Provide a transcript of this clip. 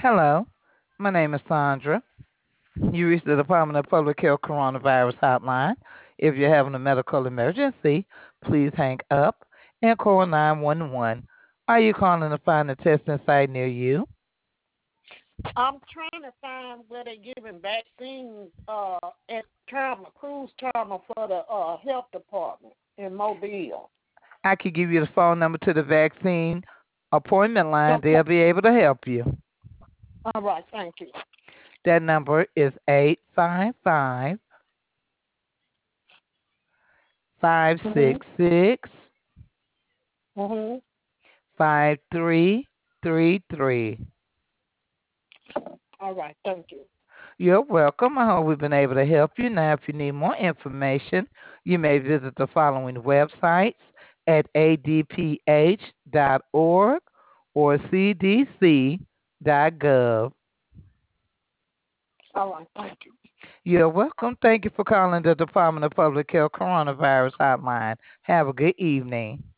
Hello, my name is Sandra. You reached the Department of Public Health Coronavirus Hotline. If you're having a medical emergency, please hang up and call 911. Are you calling to find a testing site near you? I'm trying to find where they're giving vaccines at cruise terminal for the health department in Mobile. I could give you the phone number to the vaccine appointment line. Okay. They'll be able to help you. All right. Thank you. That number is 855 Mhm. 566 Mhm. 5333. All right. Thank you. You're welcome. I hope we've been able to help you. Now, if you need more information, you may visit the following websites at adph.org or cdc.gov. All right. Thank you. You're welcome. Thank you for calling the Department of Public Health Coronavirus Hotline. Have a good evening.